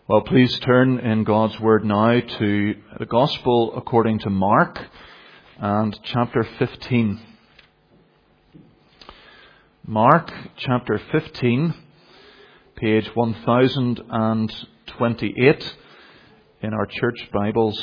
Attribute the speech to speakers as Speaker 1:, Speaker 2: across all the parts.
Speaker 1: Well, please turn in God's Word now to the Gospel according to Mark and chapter 15. Mark chapter 15, page 1028 in our church Bibles.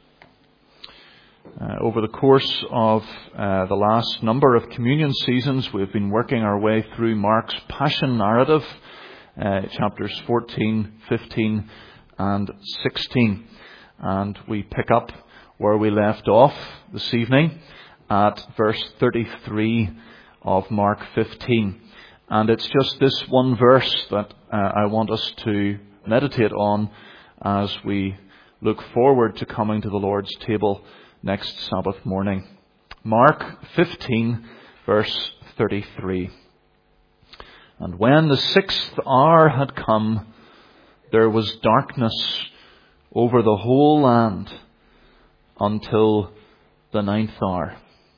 Speaker 1: Over the course of the last number of communion seasons, we've been working our way through Mark's Passion narrative, chapters 14, 15 and 16. And we pick up where we left off this evening at verse 33 of Mark 15. And it's just this one verse that I want us to meditate on as we look forward to coming to the Lord's table next Sabbath morning. Mark 15, verse 33. And when the 6th hour had come, there was darkness over the whole land until the 9th hour.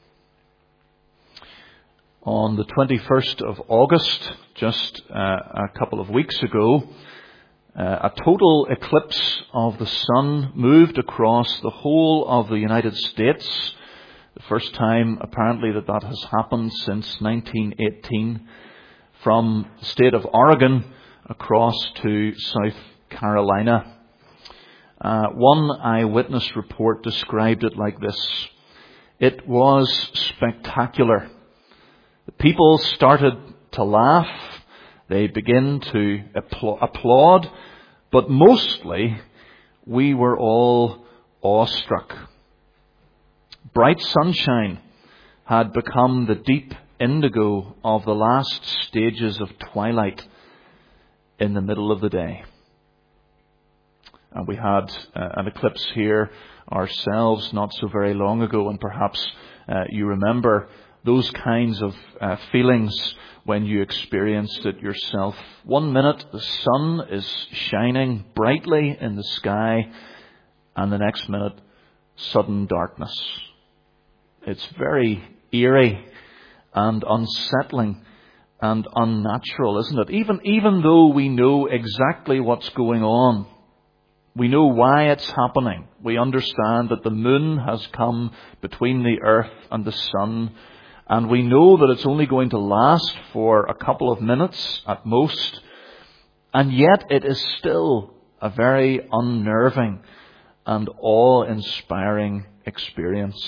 Speaker 1: On the 21st of August, just a couple of weeks ago, a total eclipse of the sun moved across the whole of the United States. The first time, apparently, that has happened since 1918. From the state of Oregon across to South Carolina. One eyewitness report described it like this. It was spectacular. The people started to laugh. They began to applaud. But mostly, we were all awestruck. Bright sunshine had become the deep indigo of the last stages of twilight in the middle of the day. And we had an eclipse here ourselves not so very long ago, and perhaps you remember those kinds of feelings when you experienced it yourself. 1 minute the sun is shining brightly in the sky, and the next minute sudden darkness. It's very eerie and unsettling and unnatural, isn't it? Even though we know exactly what's going on, we know why it's happening. We understand that the moon has come between the earth and the sun, and we know that it's only going to last for a couple of minutes at most, and yet it is still a very unnerving and awe-inspiring experience.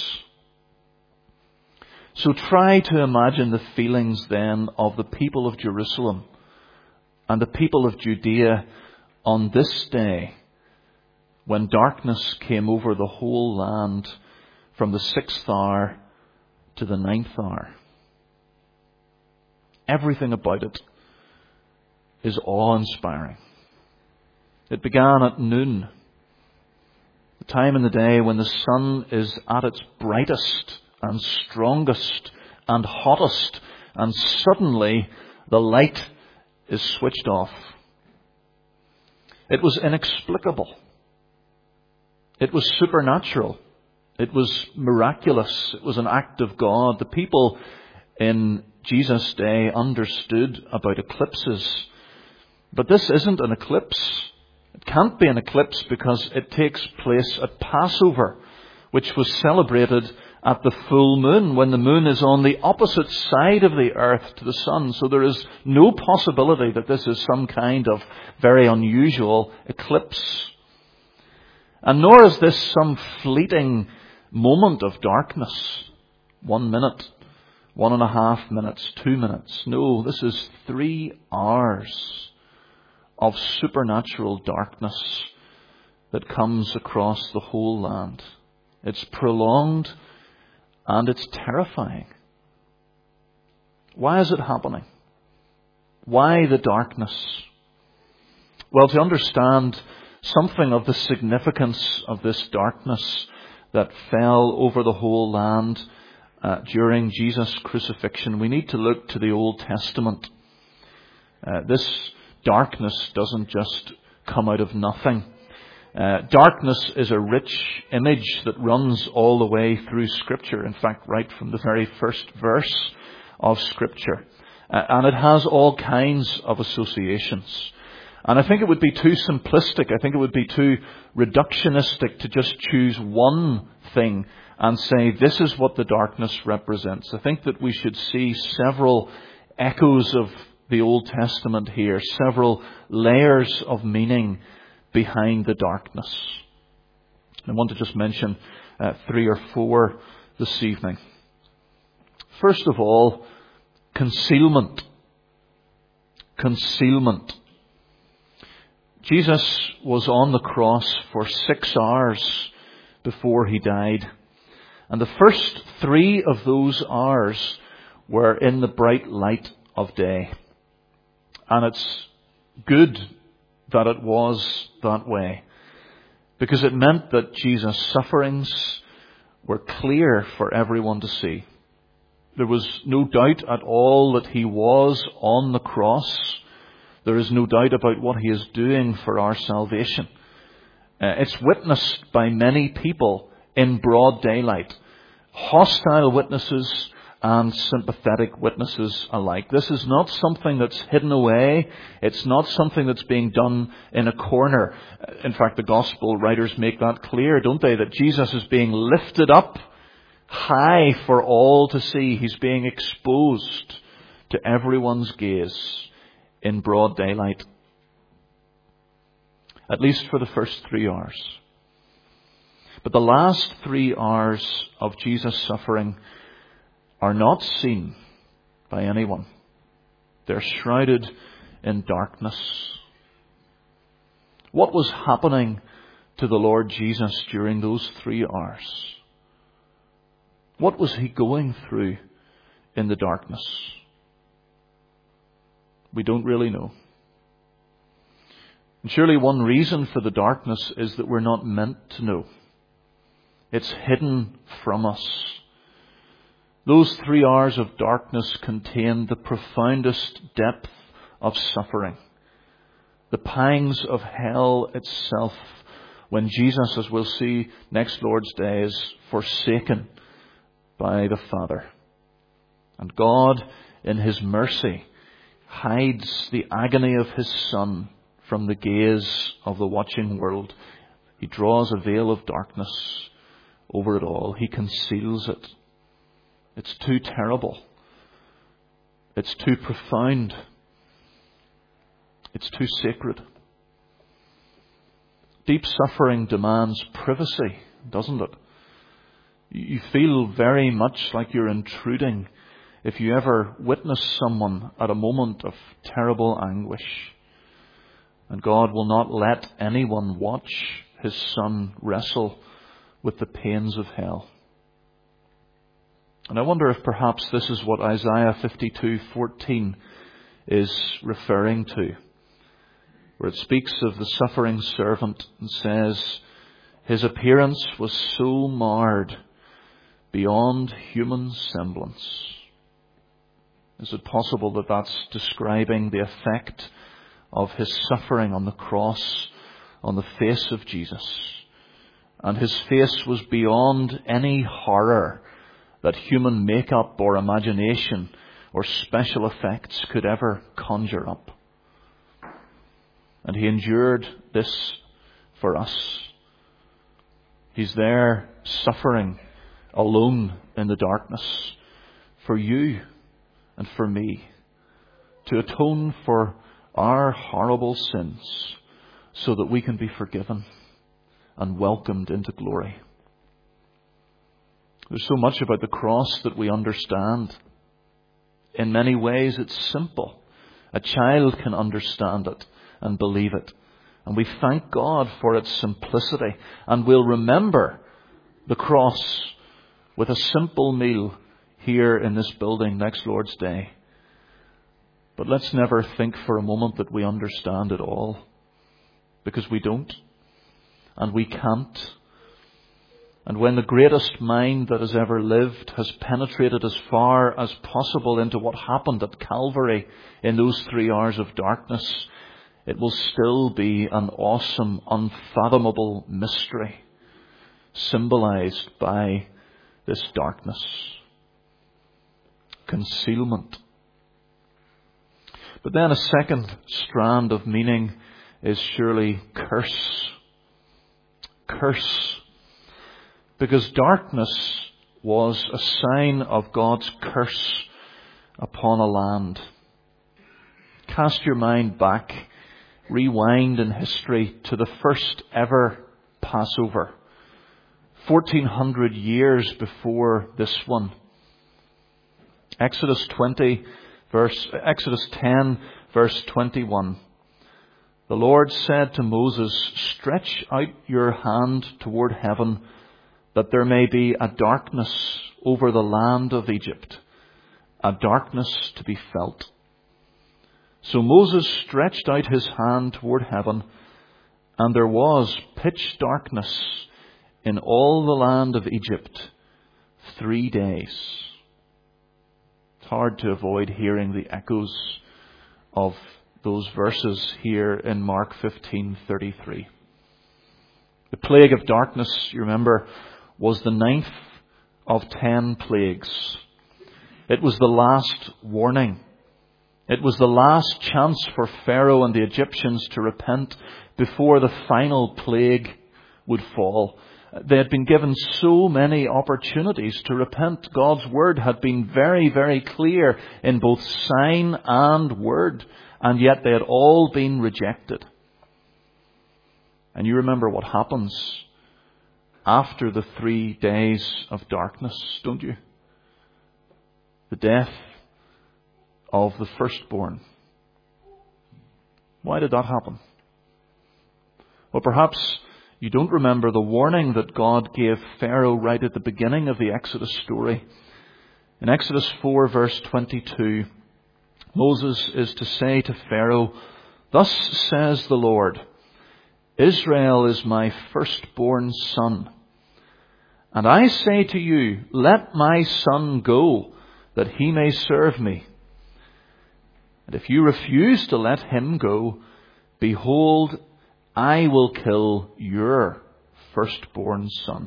Speaker 1: So try to imagine the feelings then of the people of Jerusalem and the people of Judea on this day when darkness came over the whole land from the 6th hour to the 9th hour. Everything about it is awe-inspiring. It began at noon, the time in the day when the sun is at its brightest and strongest and hottest, and suddenly the light is switched off. It was inexplicable. It was supernatural. It was miraculous. It was an act of God. The people in Jesus' day understood about eclipses. But this isn't an eclipse. It can't be an eclipse because it takes place at Passover, which was celebrated at the full moon, when the moon is on the opposite side of the earth to the sun. So there is no possibility that this is some kind of very unusual eclipse. And nor is this some fleeting moment of darkness. 1 minute, 1.5 minutes, 2 minutes. No, this is 3 hours of supernatural darkness that comes across the whole land. It's prolonged and it's terrifying. Why is it happening? Why the darkness? Well, to understand something of the significance of this darkness that fell over the whole land during Jesus' crucifixion, we need to look to the Old Testament. This darkness doesn't just come out of nothing. Darkness is a rich image that runs all the way through Scripture. In fact, right from the very first verse of Scripture. And it has all kinds of associations. And I think it would be too simplistic. I think it would be too reductionistic to just choose one thing and say, this is what the darkness represents. I think that we should see several echoes of the Old Testament here, several layers of meaning behind the darkness. I want to just mention 3 or 4 this evening. First of all, concealment. Concealment. Jesus was on the cross for 6 hours before he died. And the first 3 of those hours were in the bright light of day. And it's good that it was that way, because it meant that Jesus' sufferings were clear for everyone to see. There was no doubt at all that he was on the cross. There is no doubt about what he is doing for our salvation. It's witnessed by many people in broad daylight. Hostile witnesses and sympathetic witnesses alike. This is not something that's hidden away. It's not something that's being done in a corner. In fact, the gospel writers make that clear, don't they? That Jesus is being lifted up high for all to see. He's being exposed to everyone's gaze in broad daylight. At least for the first 3 hours. But the last 3 hours of Jesus' suffering are not seen by anyone. They're shrouded in darkness. What was happening to the Lord Jesus during those 3 hours? What was he going through in the darkness? We don't really know. And surely one reason for the darkness is that we're not meant to know. It's hidden from us. Those 3 hours of darkness contain the profoundest depth of suffering. The pangs of hell itself, when Jesus, as we'll see next Lord's Day, is forsaken by the Father. And God, in his mercy, hides the agony of his Son from the gaze of the watching world. He draws a veil of darkness over it all. He conceals it. It's too terrible. It's too profound. It's too sacred. Deep suffering demands privacy, doesn't it? You feel very much like you're intruding if you ever witness someone at a moment of terrible anguish. And God will not let anyone watch his Son wrestle with the pains of hell. And I wonder if perhaps this is what Isaiah 52:14 is referring to, where it speaks of the suffering servant and says, his appearance was so marred beyond human semblance. Is it possible that that's describing the effect of his suffering on the cross on the face of Jesus? And his face was beyond any horror that human makeup or imagination or special effects could ever conjure up. And he endured this for us. He's there suffering alone in the darkness for you and for me, to atone for our horrible sins so that we can be forgiven and welcomed into glory. There's so much about the cross that we understand. In many ways it's simple. A child can understand it and believe it. And we thank God for its simplicity. And we'll remember the cross with a simple meal here in this building next Lord's Day. But let's never think for a moment that we understand it all. Because we don't. And we can't. And when the greatest mind that has ever lived has penetrated as far as possible into what happened at Calvary in those 3 hours of darkness, it will still be an awesome, unfathomable mystery symbolized by this darkness. Concealment. But then a second strand of meaning is surely curse. Curse. Because darkness was a sign of God's curse upon a land. Cast your mind back, rewind in history to the first ever Passover, 1400 years before this one. Exodus 10, verse 21. The Lord said to Moses, "Stretch out your hand toward heaven, that there may be a darkness over the land of Egypt, a darkness to be felt." So Moses stretched out his hand toward heaven, and there was pitch darkness in all the land of Egypt 3 days. It's hard to avoid hearing the echoes of those verses here in Mark 15:33. The plague of darkness, you remember, was the 9th of 10 plagues. It was the last warning. It was the last chance for Pharaoh and the Egyptians to repent before the final plague would fall. They had been given so many opportunities to repent. God's word had been very, very clear in both sign and word, and yet they had all been rejected. And you remember what happens after the 3 days of darkness, don't you? The death of the firstborn. Why did that happen? Well, perhaps you don't remember the warning that God gave Pharaoh right at the beginning of the Exodus story. In Exodus 4, verse 22, Moses is to say to Pharaoh, "Thus says the Lord, Israel is my firstborn son. And I say to you, let my son go, that he may serve me. And if you refuse to let him go, behold, I will kill your firstborn son."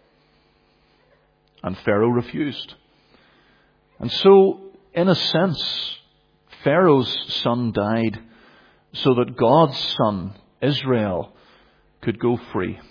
Speaker 1: And Pharaoh refused. And so, in a sense, Pharaoh's son died so that God's son, Israel, could go free.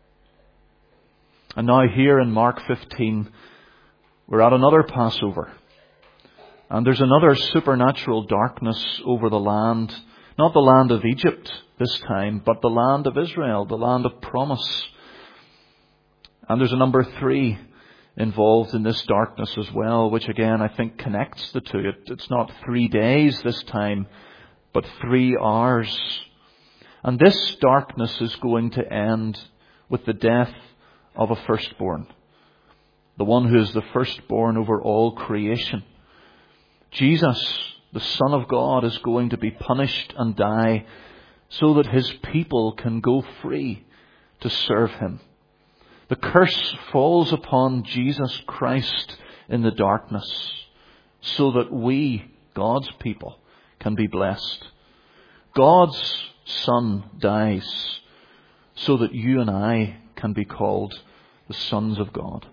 Speaker 1: And now here in Mark 15, we're at another Passover. And there's another supernatural darkness over the land. Not the land of Egypt this time, but the land of Israel, the land of promise. And there's a number 3 involved in this darkness as well, which again I think connects the two. It's not 3 days this time, but 3 hours. And this darkness is going to end with the death of a firstborn. The one who is the firstborn over all creation. Jesus, the Son of God, is going to be punished and die so that his people can go free to serve him. The curse falls upon Jesus Christ in the darkness so that we, God's people, can be blessed. God's Son dies so that you and I can be called the sons of God.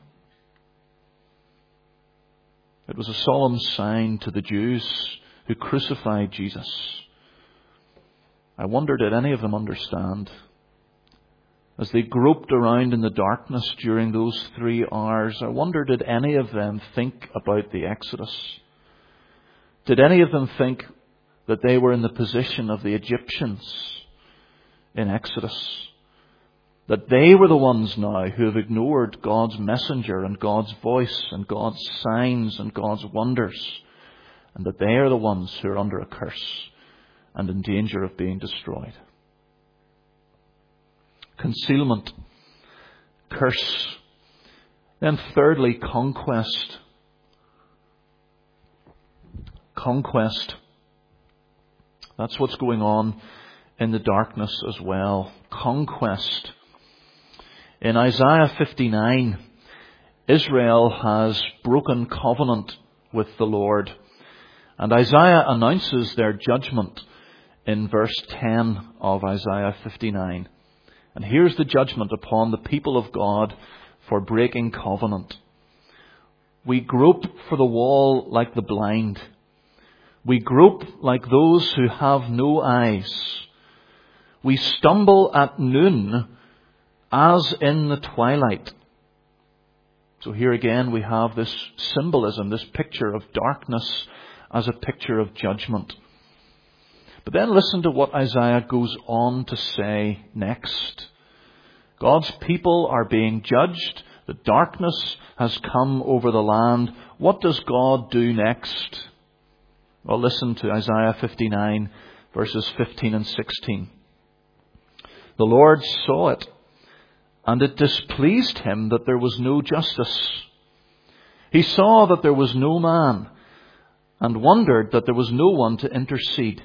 Speaker 1: It was a solemn sign to the Jews who crucified Jesus. I wonder, did any of them understand? As they groped around in the darkness during those 3 hours, I wonder, did any of them think about the Exodus? Did any of them think that they were in the position of the Egyptians in Exodus? That they were the ones now who have ignored God's messenger and God's voice and God's signs and God's wonders, and that they are the ones who are under a curse and in danger of being destroyed. Concealment, curse. Then thirdly, conquest. Conquest. That's what's going on in the darkness as well. Conquest. In Isaiah 59, Israel has broken covenant with the Lord. And Isaiah announces their judgment in verse 10 of Isaiah 59. And here's the judgment upon the people of God for breaking covenant. We grope for the wall like the blind. We grope like those who have no eyes. We stumble at noon as in the twilight. So here again we have this symbolism, this picture of darkness as a picture of judgment. But then listen to what Isaiah goes on to say next. God's people are being judged. The darkness has come over the land. What does God do next? Well, listen to Isaiah 59, verses 15 and 16. The Lord saw it, and it displeased him that there was no justice. He saw that there was no man, and wondered that there was no one to intercede.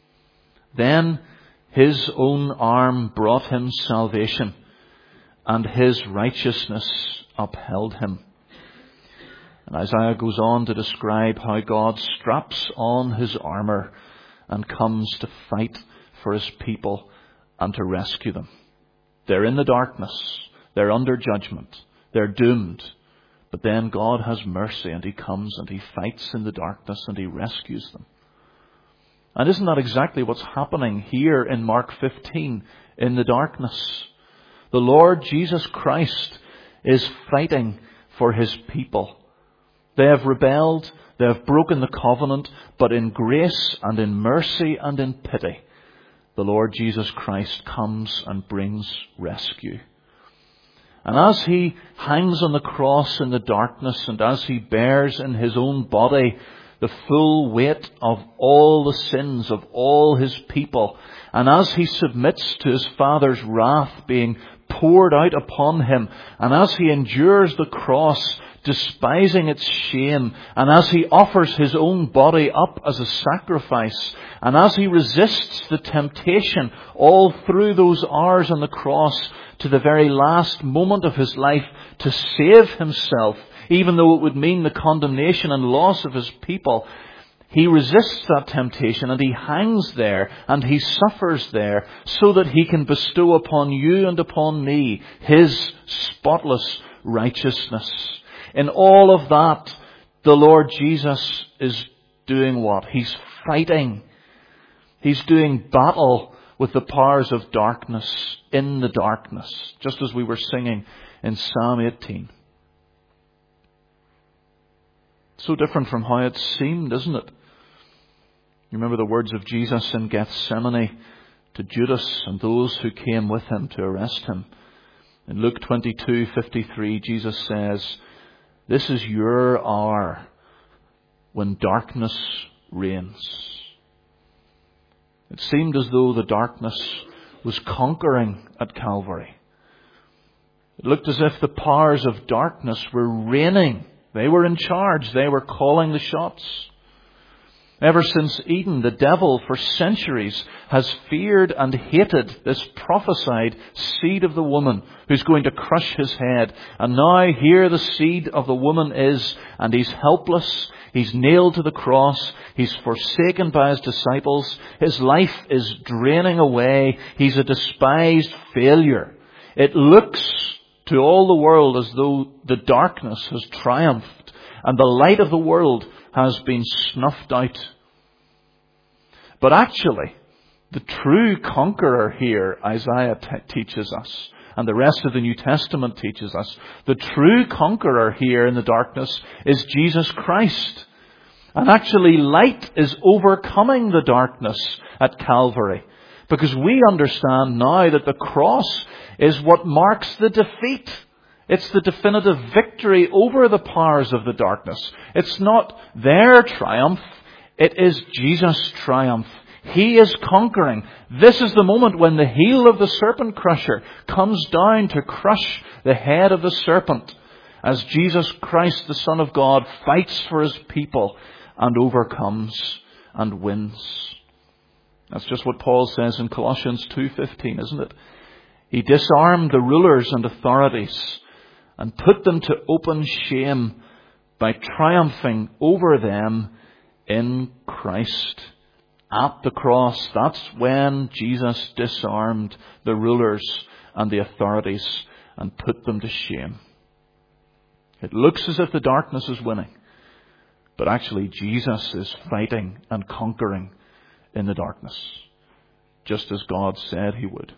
Speaker 1: Then his own arm brought him salvation, and his righteousness upheld him. And Isaiah goes on to describe how God straps on his armour and comes to fight for his people and to rescue them. They're in the darkness. They're under judgment. They're doomed. But then God has mercy and he comes and he fights in the darkness and he rescues them. And isn't that exactly what's happening here in Mark 15 in the darkness? The Lord Jesus Christ is fighting for his people. They have rebelled, they have broken the covenant, but in grace and in mercy and in pity, the Lord Jesus Christ comes and brings rescue. And as he hangs on the cross in the darkness and as he bears in his own body the full weight of all the sins of all his people, and as he submits to his Father's wrath being poured out upon him, and as he endures the cross, despising its shame, and as he offers his own body up as a sacrifice, and as he resists the temptation all through those hours on the cross to the very last moment of his life to save himself, even though it would mean the condemnation and loss of his people, he resists that temptation and he hangs there and he suffers there so that he can bestow upon you and upon me his spotless righteousness. In all of that, the Lord Jesus is doing what? He's fighting. He's doing battle with the powers of darkness in the darkness, just as we were singing in Psalm 18. So different from how it seemed, isn't it? You remember the words of Jesus in Gethsemane to Judas and those who came with him to arrest him. In Luke 22:53, Jesus says, "This is your hour when darkness reigns." It seemed as though the darkness was conquering at Calvary. It looked as if the powers of darkness were reigning. They were in charge. They were calling the shots. Ever since Eden, the devil for centuries has feared and hated this prophesied seed of the woman who's going to crush his head. And now here the seed of the woman is, and he's helpless. He's nailed to the cross. He's forsaken by his disciples. His life is draining away. He's a despised failure. It looks to all the world as though the darkness has triumphed and the light of the world has been snuffed out. But actually, the true conqueror here, Isaiah teaches us, and the rest of the New Testament teaches us, the true conqueror here in the darkness is Jesus Christ. And actually, light is overcoming the darkness at Calvary, because we understand now that the cross is what marks the defeat. It's the definitive victory over the powers of the darkness. It's not their triumph. It is Jesus' triumph. He is conquering. This is the moment when the heel of the serpent crusher comes down to crush the head of the serpent, as Jesus Christ, the Son of God, fights for his people and overcomes and wins. That's just what Paul says in Colossians 2:15, isn't it? He disarmed the rulers and authorities and put them to open shame by triumphing over them in Christ. At the cross, that's when Jesus disarmed the rulers and the authorities and put them to shame. It looks as if the darkness is winning, but actually Jesus is fighting and conquering in the darkness. just as God said he would.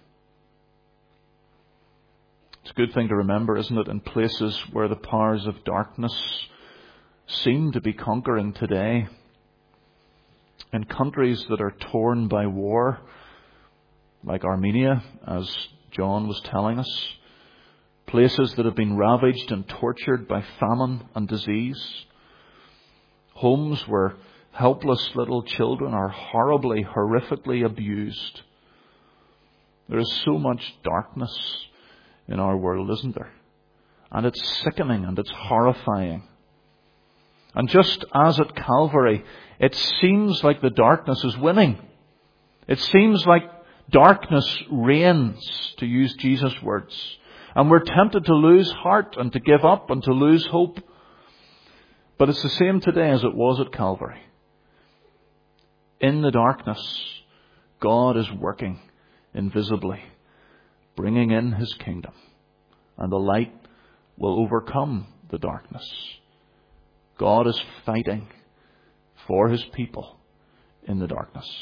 Speaker 1: It's a good thing to remember, isn't it, in places where the powers of darkness seem to be conquering today, in countries that are torn by war, like Armenia, as John was telling us, places that have been ravaged and tortured by famine and disease, homes where helpless little children are horribly, horrifically abused. There is so much darkness in our world, isn't there? And it's sickening and it's horrifying. And just as at Calvary, it seems like the darkness is winning. It seems like darkness reigns, to use Jesus' words. And we're tempted to lose heart and to give up and to lose hope. But it's the same today as it was at Calvary. In the darkness, God is working invisibly, bringing in his kingdom. And the light will overcome the darkness. God is fighting for his people in the darkness.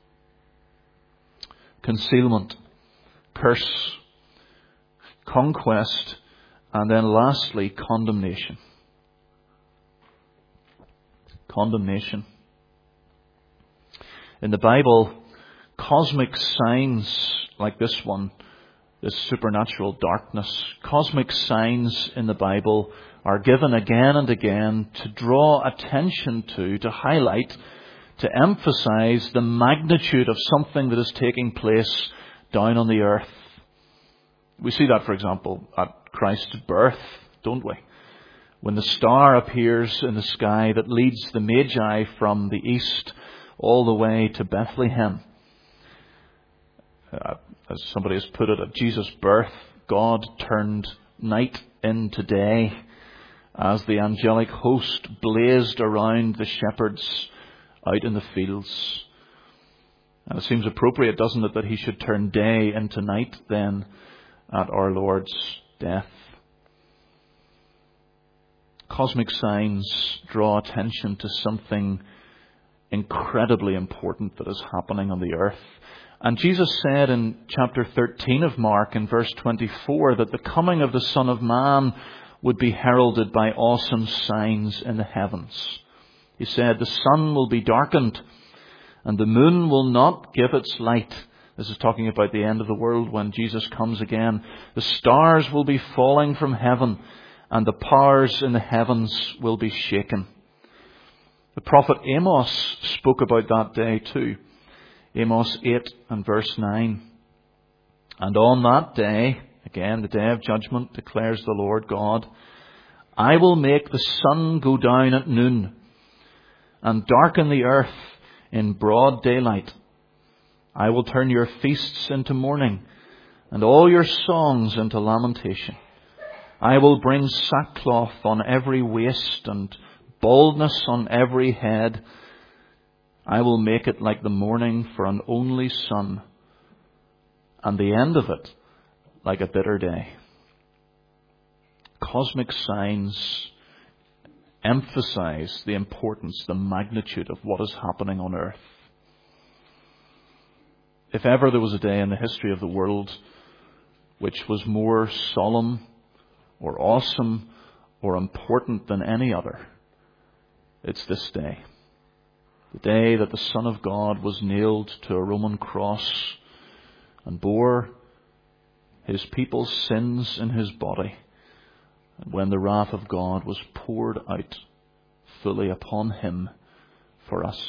Speaker 1: Concealment, curse, conquest, and then lastly, condemnation. Condemnation. In the Bible, cosmic signs like this one, this supernatural darkness, cosmic signs in the Bible are given again and again to draw attention to highlight, to emphasize the magnitude of something that is taking place down on the earth. We see that, for example, at Christ's birth, don't we? When the star appears in the sky that leads the Magi from the east all the way to Bethlehem. As somebody has put it, at Jesus' birth, God turned night into day as the angelic host blazed around the shepherds out in the fields. And it seems appropriate, doesn't it, that he should turn day into night then at our Lord's death. Cosmic signs draw attention to something incredibly important that is happening on the earth. And Jesus said in chapter 13 of Mark in verse 24 that the coming of the Son of Man would be heralded by awesome signs in the heavens. He said, the sun will be darkened and the moon will not give its light. This is talking about the end of the world when Jesus comes again. The stars will be falling from heaven and the powers in the heavens will be shaken. The prophet Amos spoke about that day too. Amos 8 and verse 9. And on that day, again the day of judgment, declares the Lord God, I will make the sun go down at noon and darken the earth in broad daylight. I will turn your feasts into mourning and all your songs into lamentation. I will bring sackcloth on every waist and baldness on every head. I will make it like the morning for an only son, and the end of it like a bitter day. Cosmic signs emphasize the importance, the magnitude of what is happening on earth. If ever there was a day in the history of the world which was more solemn or awesome or important than any other, it's this day. The day that the Son of God was nailed to a Roman cross and bore his people's sins in his body, and when the wrath of God was poured out fully upon him for us.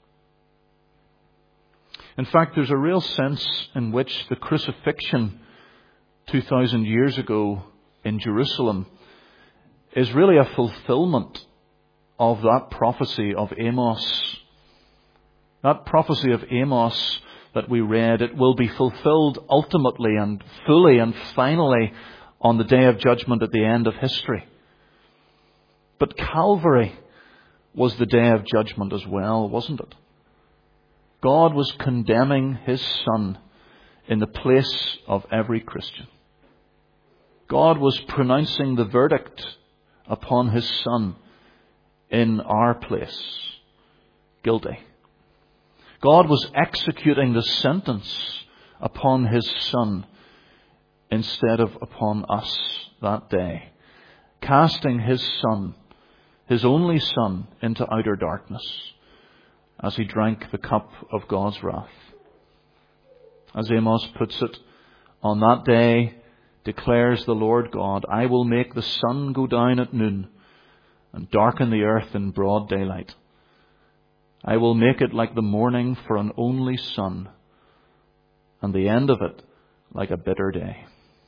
Speaker 1: In fact, there's a real sense in which the crucifixion 2,000 years ago in Jerusalem is really a fulfillment of that prophecy of Amos. That prophecy of Amos that we read, it will be fulfilled ultimately and fully and finally on the day of judgment at the end of history. But Calvary was the day of judgment as well, wasn't it? God was condemning his Son in the place of every Christian. God was pronouncing the verdict upon his Son in our place. Guilty. God was executing the sentence upon his Son instead of upon us that day, casting his Son, his only Son, into outer darkness as he drank the cup of God's wrath. As Amos puts it, on that day, declares the Lord God, I will make the sun go down at noon and darken the earth in broad daylight. I will make it like the morning for an only son, and the end of it like a bitter day.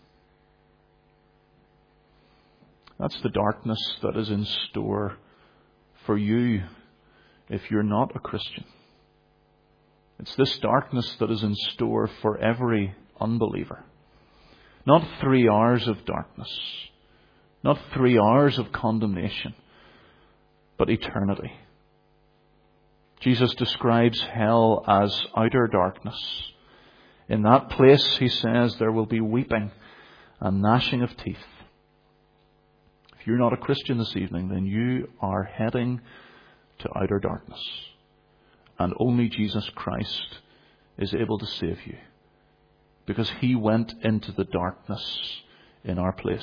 Speaker 1: That's the darkness that is in store for you if you're not a Christian. It's this darkness that is in store for every unbeliever. Not 3 hours of darkness, not 3 hours of condemnation, but eternity. Jesus describes hell as outer darkness. In that place, he says, there will be weeping and gnashing of teeth. If you're not a Christian this evening, then you are heading to outer darkness. And only Jesus Christ is able to save you, because he went into the darkness in our place.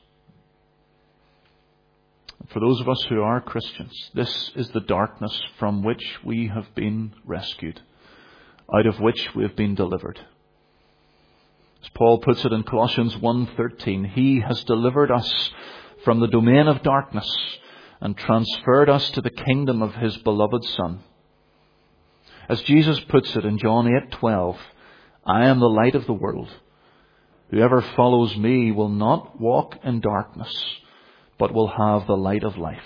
Speaker 1: For those of us who are Christians, this is the darkness from which we have been rescued, out of which we have been delivered. As Paul puts it in Colossians 1:13, he has delivered us from the domain of darkness and transferred us to the kingdom of his beloved Son. As Jesus puts it in John 8:12, I am the light of the world. Whoever follows me will not walk in darkness, but will have the light of life.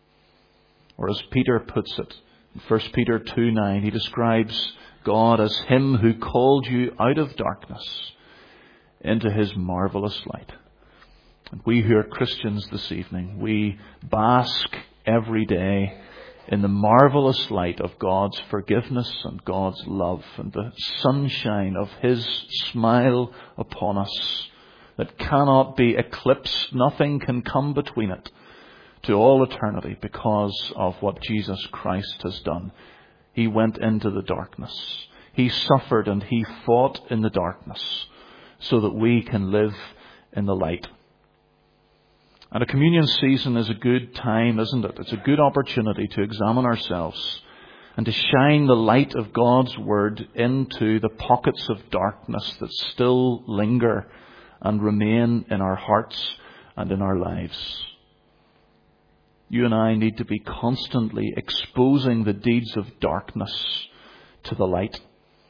Speaker 1: Or as Peter puts it, in 1 Peter 2:9, he describes God as him who called you out of darkness into his marvelous light. And we who are Christians this evening, we bask every day in the marvelous light of God's forgiveness and God's love and the sunshine of his smile upon us that cannot be eclipsed. Nothing can come between it to all eternity because of what Jesus Christ has done. He went into the darkness. He suffered and he fought in the darkness so that we can live in the light. And a communion season is a good time, isn't it? It's a good opportunity to examine ourselves and to shine the light of God's Word into the pockets of darkness that still linger and remain in our hearts and in our lives. You and I need to be constantly exposing the deeds of darkness to the light.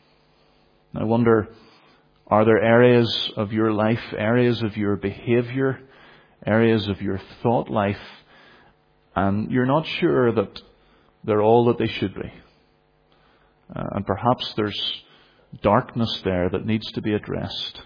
Speaker 1: I wonder, are there areas of your life, areas of your behaviour, areas of your thought life, and you're not sure that they're all that they should be? And perhaps there's darkness there that needs to be addressed.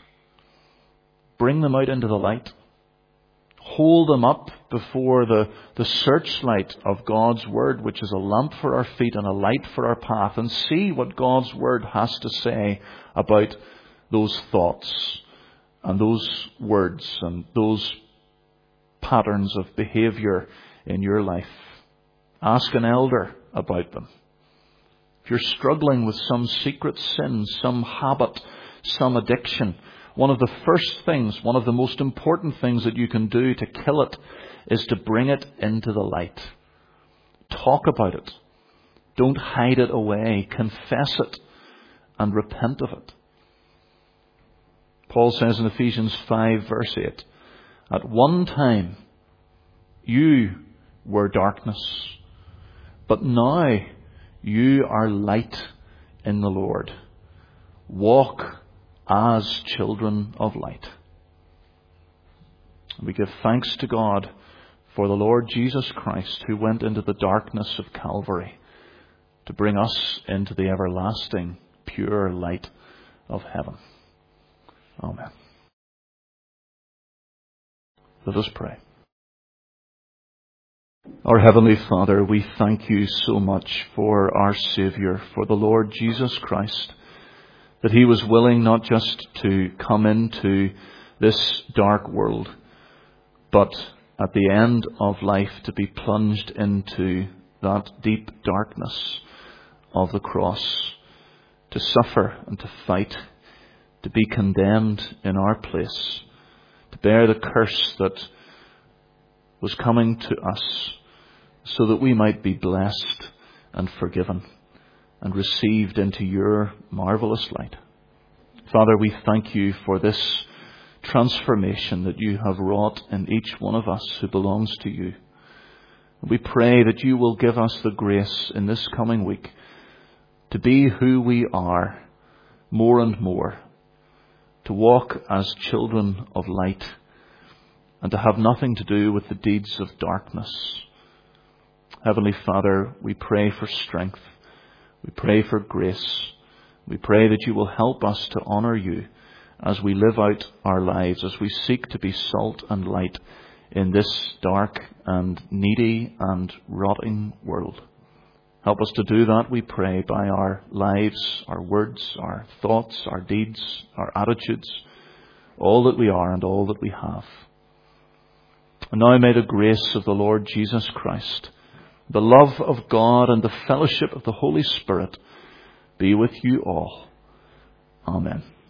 Speaker 1: Bring them out into the light. Hold them up before the searchlight of God's Word, which is a lamp for our feet and a light for our path, and see what God's Word has to say about those thoughts and those words and those patterns of behaviour in your life. Ask an elder about them. If you're struggling with some secret sin, some habit, some addiction, one of the first things, one of the most important things that you can do to kill it is to bring it into the light. Talk about it. Don't hide it away. Confess it and repent of it. Paul says in Ephesians 5 verse 8, at one time you were darkness, but now you are light in the Lord. Walk as children of light. We give thanks to God for the Lord Jesus Christ, who went into the darkness of Calvary to bring us into the everlasting, pure light of heaven. Amen. Let us pray. Our Heavenly Father, we thank you so much for our Saviour, for the Lord Jesus Christ, that he was willing not just to come into this dark world, but at the end of life to be plunged into that deep darkness of the cross, to suffer and to fight, to be condemned in our place, to bear the curse that was coming to us, so that we might be blessed and forgiven and received into your marvelous light. Father, we thank you for this transformation that you have wrought in each one of us who belongs to you. We pray that you will give us the grace in this coming week to be who we are more and more, to walk as children of light, and to have nothing to do with the deeds of darkness. Heavenly Father, we pray for strength. We pray for grace. We pray that you will help us to honour you as we live out our lives, as we seek to be salt and light in this dark and needy and rotting world. Help us to do that, we pray, by our lives, our words, our thoughts, our deeds, our attitudes, all that we are and all that we have. And now may the grace of the Lord Jesus Christ, the love of God and the fellowship of the Holy Spirit be with you all. Amen.